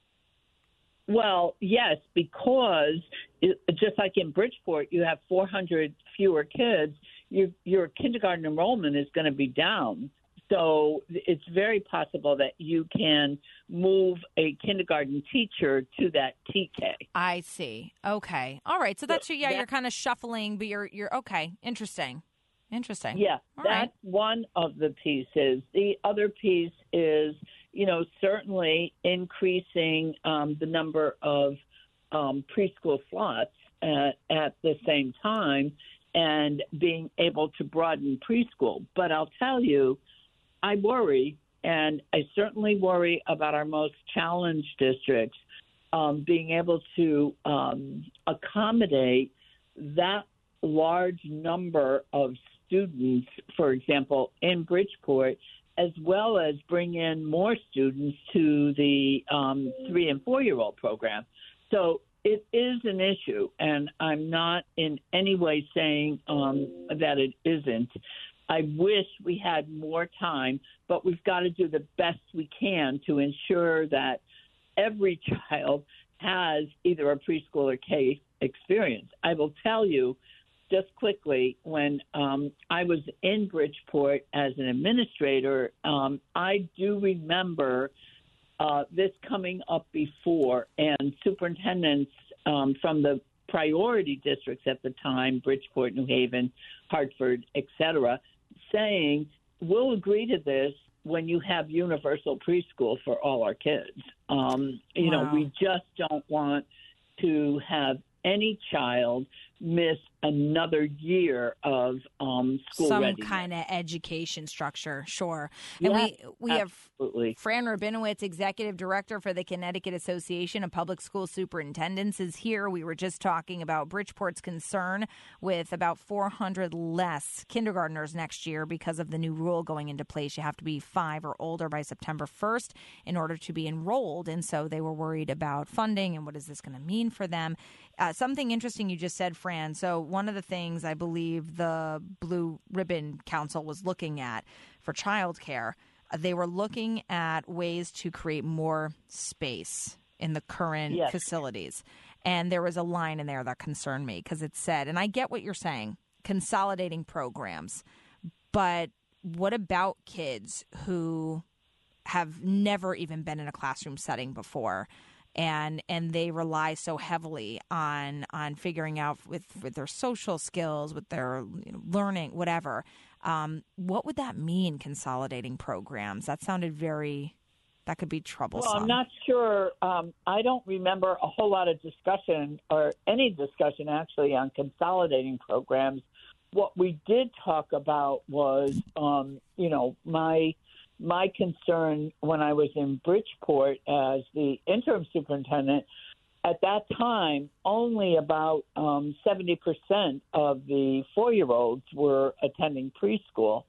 Well, yes, because it, just like in Bridgeport, you have four hundred fewer kids, your, your kindergarten enrollment is going to be down. So it's very possible that you can move a kindergarten teacher to that T K. I see. Okay. All right. So that's, yeah, that, you're kind of shuffling, but you're, you're okay. Interesting. Interesting. Yeah, All that's right. one of the pieces. The other piece is, you know, certainly increasing um, the number of um, preschool slots at, at the same time and being able to broaden preschool. But I'll tell you, I worry, and I certainly worry about our most challenged districts um, being able to um, accommodate that large number of students, for example, in Bridgeport, as well as bring in more students to the um, three- and four-year-old program. So it is an issue, and I'm not in any way saying um, that it isn't. I wish we had more time, but we've got to do the best we can to ensure that every child has either a preschool or K experience. I will tell you just quickly, when um, I was in Bridgeport as an administrator, um, I do remember uh, this coming up before, and superintendents um, from the priority districts at the time, Bridgeport, New Haven, Hartford, et cetera, saying, we'll agree to this when you have universal preschool for all our kids. Um, you Wow. know, we just don't want to have any child miss another year of um, school Some readiness. kind of education structure, sure. Yeah, And we we absolutely. have Fran Rabinowitz, Executive Director for the Connecticut Association of Public School Superintendents, is here. We were just talking about Bridgeport's concern with about four hundred less kindergartners next year because of the new rule going into place. You have to be five or older by September first in order to be enrolled. And so they were worried about funding and what is this going to mean for them. Uh, something interesting you just said, Fran. So one of the things I believe the Blue Ribbon Council was looking at for childcare, uh, they were looking at ways to create more space in the current Yes. facilities. And there was a line in there that concerned me because it said, and I get what you're saying, consolidating programs, but what about kids who have never even been in a classroom setting before? And and they rely so heavily on on figuring out with, with their social skills, with their you know, learning, whatever. Um, what would that mean, consolidating programs? That sounded very, that could be troublesome. Well, I'm not sure. Um, I don't remember a whole lot of discussion or any discussion actually on consolidating programs. What we did talk about was, um, you know, my My concern when I was in Bridgeport as the interim superintendent, at that time, only about um, seventy percent of the four-year-olds were attending preschool.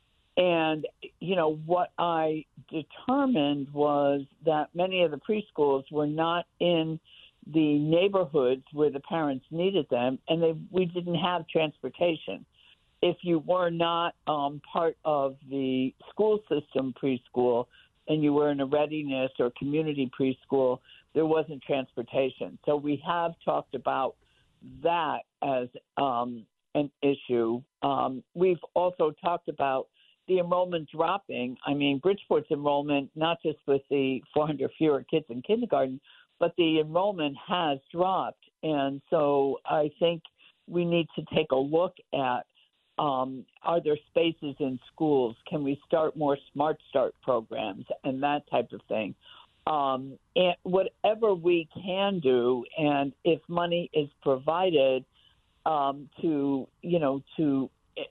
And, you know, what I determined was that many of the preschools were not in the neighborhoods where the parents needed them, and they, we didn't have transportation. If you were not um, part of the school system preschool and you were in a readiness or community preschool, there wasn't transportation. So we have talked about that as um, an issue. Um, we've also talked about the enrollment dropping. I mean, Bridgeport's enrollment, not just with the four hundred fewer kids in kindergarten, but the enrollment has dropped. And so I think we need to take a look at Um, are there spaces in schools? Can we start more Smart Start programs and that type of thing? Um, and whatever we can do, and if money is provided um, to, you know, to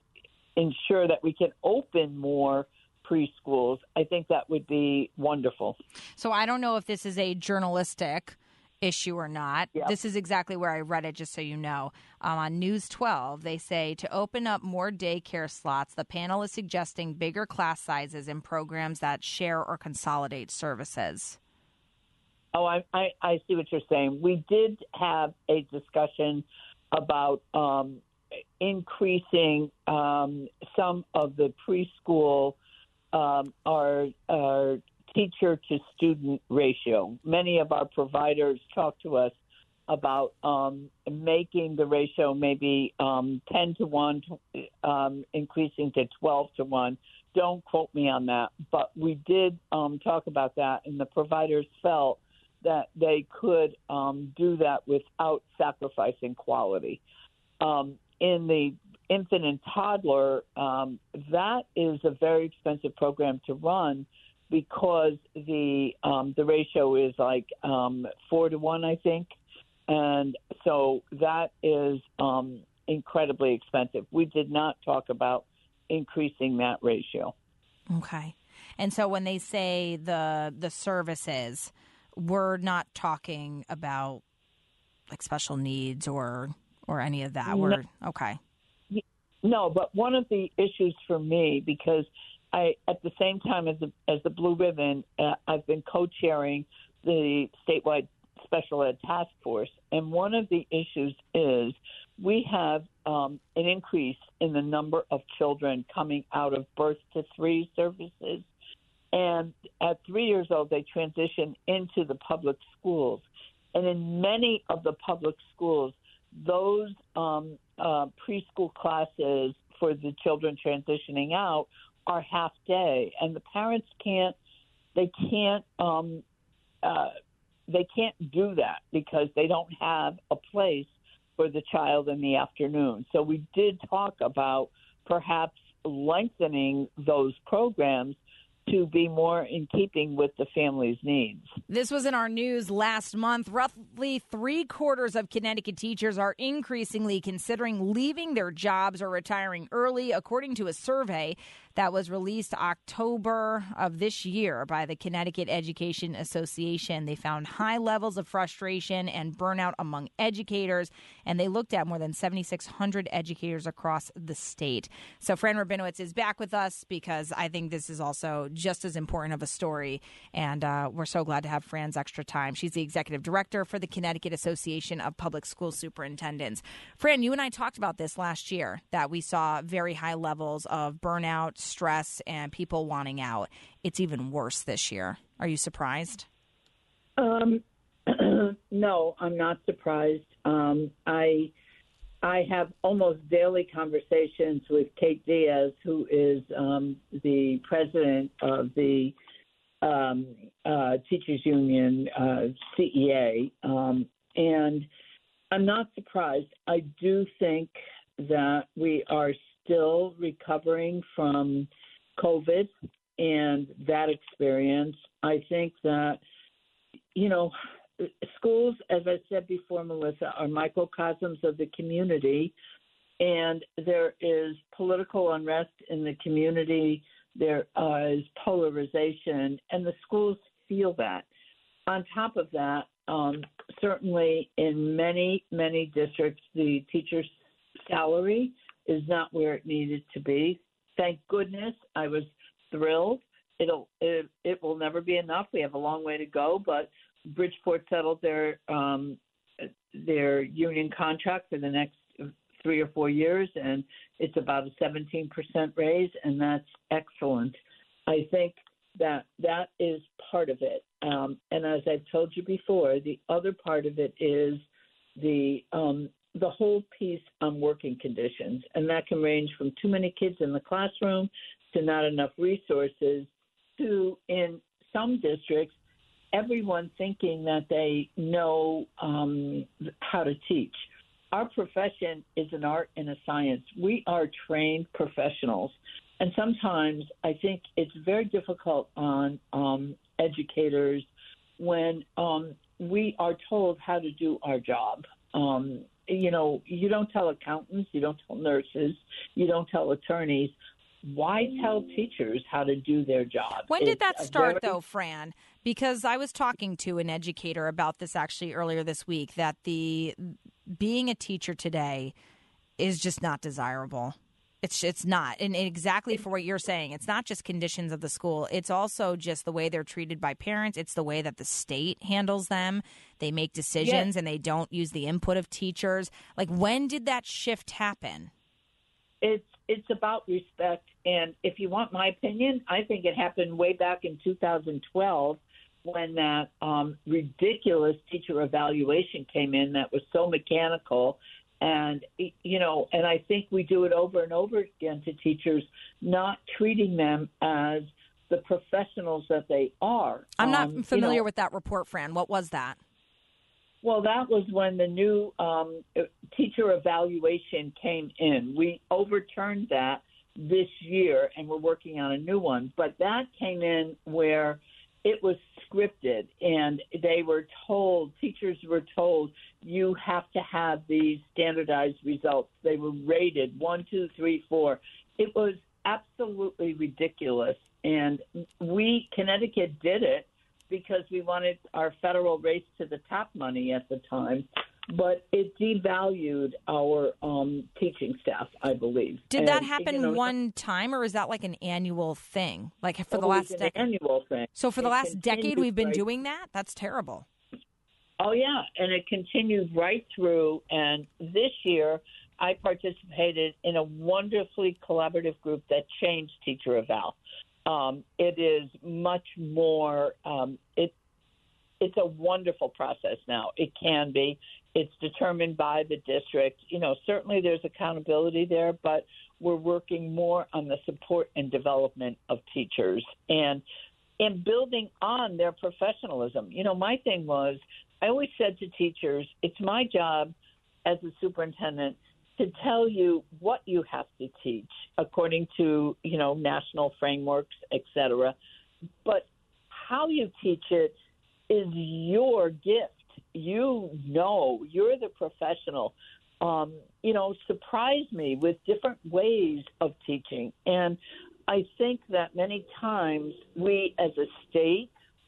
ensure that we can open more preschools, I think that would be wonderful. So I don't know if this is a journalistic issue or not. Yep. This is exactly where I read it, just so you know. Um, on News twelve, they say to open up more daycare slots, the panel is suggesting bigger class sizes in programs that share or consolidate services. Oh, I, I, I see what you're saying. We did have a discussion about um, increasing um, some of the preschool, um, our, our teacher-to-student ratio. Many of our providers talk to us about um, making the ratio maybe um, ten to one, um, increasing to twelve to one. Don't quote me on that, but we did um, talk about that, and the providers felt that they could um, do that without sacrificing quality. Um, in the infant and toddler, um, that is a very expensive program to run because the um, the ratio is like um, four to one, I think, and so that is um, incredibly expensive. We did not talk about increasing that ratio. Okay, and so when they say the the services, we're not talking about like special needs or or any of that. No. We're okay. No, but one of the issues for me, because I, at the same time as the, as the Blue Ribbon, uh, I've been co-chairing the statewide special ed task force. And one of the issues is we have um, an increase in the number of children coming out of birth to three services. And at three years old, they transition into the public schools. And in many of the public schools, those um, uh, preschool classes for the children transitioning out are half day, and the parents can't. They can't. Um, uh, they can't do that because they don't have a place for the child in the afternoon. So we did talk about perhaps lengthening those programs to be more in keeping with the family's needs. This was in our news last month. Roughly three quarters of Connecticut teachers are increasingly considering leaving their jobs or retiring early, according to a survey that was released October of this year by the Connecticut Education Association. They found high levels of frustration and burnout among educators, and they looked at more than seventy-six hundred educators across the state. So Fran Rabinowitz is back with us because I think this is also just as important of a story, and uh, we're so glad to have Fran's extra time. She's the executive director for the Connecticut Association of Public School Superintendents. Fran, you and I talked about this last year, that we saw very high levels of burnout, stress, and people wanting out. It's even worse this year. Are you surprised? Um, no, I'm not surprised. Um, I I have almost daily conversations with Kate Diaz, who is um, the president of the um, uh, Teachers Union, uh, C E A, um, and I'm not surprised. I do think that we are still recovering from COVID and that experience. I think that, you know, schools, as I said before, Melissa, are microcosms of the community, and there is political unrest in the community. There uh, is polarization, and the schools feel that. On top of that, um, certainly in many, many districts, the teacher's salary is not where it needed to be. Thank goodness. I was thrilled. It'll it, it will never be enough. We have a long way to go, but Bridgeport settled their um, their union contract for the next three or four years, and it's about a seventeen percent raise, and that's excellent. I think that that is part of it. Um, and as I've told you before, the other part of it is the um, the whole piece on working conditions, and that can range from too many kids in the classroom to not enough resources to, in some districts, everyone thinking that they know um, how to teach. Our profession is an art and a science. We are trained professionals, and sometimes I think it's very difficult on um, educators when um, we are told how to do our job. Um, you know, you don't tell accountants, you don't tell nurses, you don't tell attorneys. Why tell teachers how to do their job? When did that It's start, very- though, Fran? Because I was talking to an educator about this actually earlier this week, that the being a teacher today is just not desirable. It's it's not. And exactly for what you're saying, it's not just conditions of the school. It's also just the way they're treated by parents. It's the way that the state handles them. They make decisions Yes. and they don't use the input of teachers. Like, when did that shift happen? It's it's about respect, and if you want my opinion, I think it happened way back in two thousand twelve when that um, ridiculous teacher evaluation came in that was so mechanical, and you know, and I think we do it over and over again to teachers, not treating them as the professionals that they are. I'm not Um, familiar you know, with that report, Fran. What was that? Well, that was when the new um, teacher evaluation came in. We overturned that this year, and we're working on a new one. But that came in where it was scripted, and they were told, teachers were told, you have to have these standardized results. They were rated one, two, three, four. It was absolutely ridiculous. And we, Connecticut, did it because we wanted our federal race to the top money at the time, but it devalued our um, teaching staff, I believe. Did And, that happen you know, one time, or is that like an annual thing? Like for the it was last an decade? annual thing. So for the It last decade, continued we've been right- doing that? That's terrible. Oh, yeah, and it continued right through. And this year, I participated in a wonderfully collaborative group that changed Teacher Eval. Um, it is much more. Um, it it's a wonderful process now. It can be. It's determined by the district. You know, certainly there's accountability there, but we're working more on the support and development of teachers and and building on their professionalism. You know, my thing was, I always said to teachers, it's my job as a superintendent to tell you what you have to teach according to, you know, national frameworks, et cetera. But how you teach it is your gift. You know, you're the professional. Um, you know, surprise me with different ways of teaching. And I think that many times we as a state,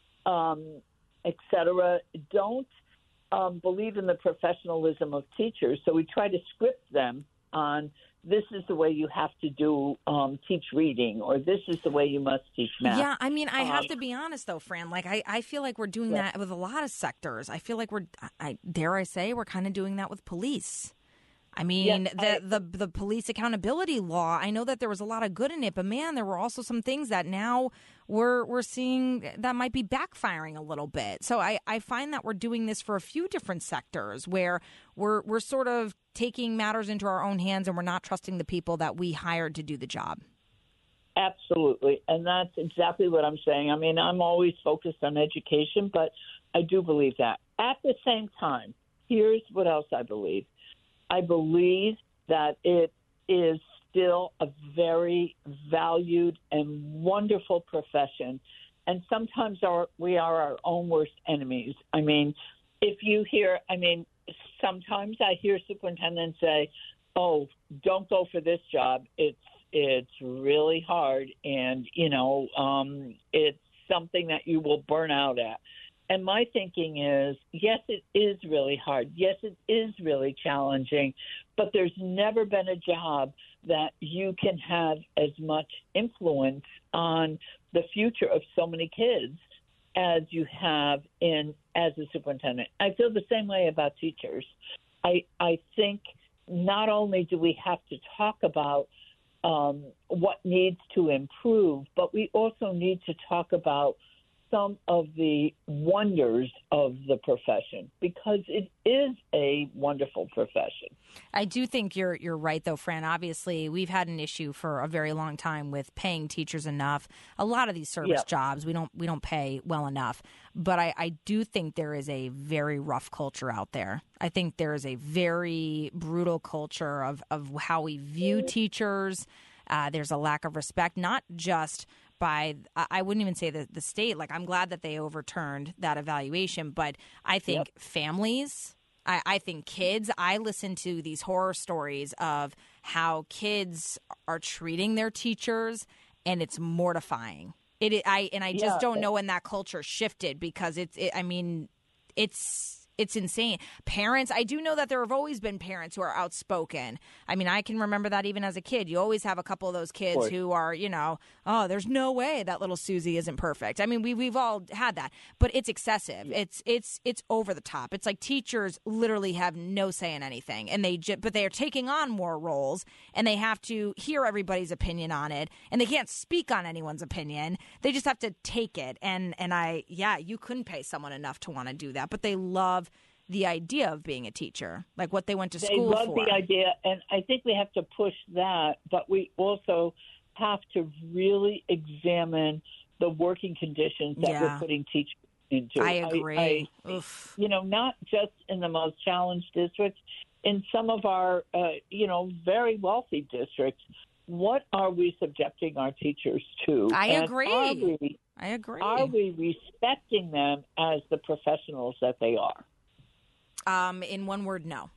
um, et cetera, don't um, believe in the professionalism of teachers. So we try to script them on this is the way you have to do um, teach reading, or this is the way you must teach math. Yeah, I mean, I have um, to be honest, though, Fran. Like, I, I feel like we're doing yeah. that with a lot of sectors. I feel like we're, I dare I say, we're kind of doing that with police. I mean, Yes, the, I- the the police accountability law, I know that there was a lot of good in it, but man, there were also some things that now we're we're seeing that might be backfiring a little bit. So I, I find that we're doing this for a few different sectors where we're we're sort of taking matters into our own hands and we're not trusting the people that we hired to do the job. Absolutely. And that's exactly what I'm saying. I mean, I'm always focused on education, but I do believe that. At the same time, here's what else I believe. I believe that it is still a very valued and wonderful profession. And sometimes our, we are our own worst enemies. I mean, if you hear, I mean, sometimes I hear superintendents say, oh, don't go for this job. It's it's really hard. And, you know, um, it's something that you will burn out at. And my thinking is, yes, it is really hard. Yes, it is really challenging. But there's never been a job that you can have as much influence on the future of so many kids as you have in as a superintendent. I feel the same way about teachers. I I think not only do we have to talk about um, what needs to improve, but we also need to talk about some of the wonders of the profession, because it is a wonderful profession. I do think you're you're right, though, Fran. Obviously, we've had an issue for a very long time with paying teachers enough. A lot of these service Yep. jobs, we don't we don't pay well enough. But I, I do think there is a very rough culture out there. I think there is a very brutal culture of, of how we view teachers. Uh, there's a lack of respect, not just by, I wouldn't even say the, the state. Like, I'm glad that they overturned that evaluation, but I think Yep. families, I, I think kids, I listen to these horror stories of how kids are treating their teachers, and it's mortifying. It, I and I just Yeah. don't know when that culture shifted, because it's, it, I mean, it's it's insane. Parents, I do know that there have always been parents who are outspoken. I mean, I can remember that even as a kid. You always have a couple of those kids course. who are, you know, oh, there's no way that little Susie isn't perfect. I mean, we we've all had that, but it's excessive. It's it's it's over the top. It's like teachers literally have no say in anything, and they ju- but they are taking on more roles, and they have to hear everybody's opinion on it, and they can't speak on anyone's opinion. They just have to take it. And and I yeah, you couldn't pay someone enough to want to do that, but they love the idea of being a teacher, like what they went to They school love for. the idea, and I think we have to push that, but we also have to really examine the working conditions that Yeah. we're putting teachers into. I agree. I, Oof. you know, not just in the most challenged districts, in some of our, uh, you know, very wealthy districts. What are we subjecting our teachers to? I And agree. Are we, I agree. are we respecting them as the professionals that they are? Um, in one word, no.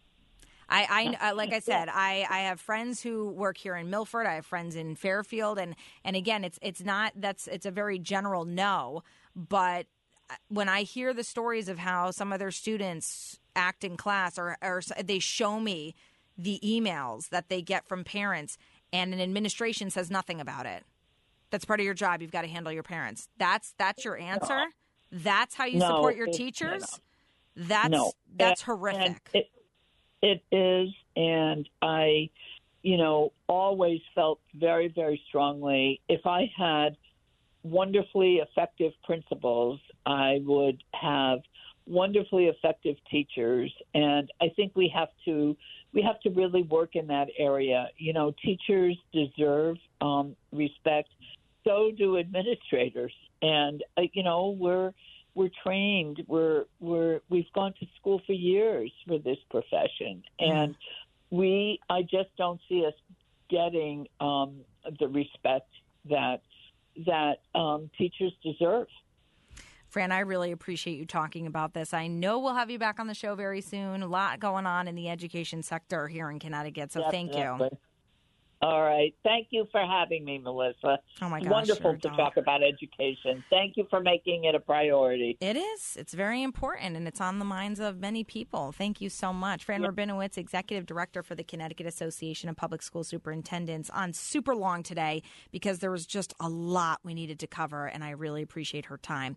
I, I uh, like I said, I, I have friends who work here in Milford. I have friends in Fairfield, and, and again, it's it's not that's it's a very general no. But when I hear the stories of how some of their students act in class, or or they show me the emails that they get from parents, and an administration says nothing about it. That's part of your job. You've got to handle your parents. That's that's your answer. That's how you No, support your it's- teachers. no. That's No. that's And- horrific. and it, It is, and I, you know, always felt very, very strongly if I had wonderfully effective principals, I would have wonderfully effective teachers, and I think we have to we have to really work in that area. You know, teachers deserve um, respect. So do administrators, and uh, you know we're we're trained. We're we're we've gone to school for years for this profession, and we I just don't see us getting um, the respect that that um, teachers deserve. Fran, I really appreciate you talking about this. I know we'll have you back on the show very soon. A lot going on in the education sector here in Connecticut, so Definitely. Thank you. All right. Thank you for having me, Melissa. Oh, my It's gosh. wonderful to don't. talk about education. Thank you for making it a priority. It is. It's very important, and it's on the minds of many people. Thank you so much. Fran Yep. Rabinowitz, Executive Director for the Connecticut Association of Public School Superintendents, on super long today because there was just a lot we needed to cover, and I really appreciate her time.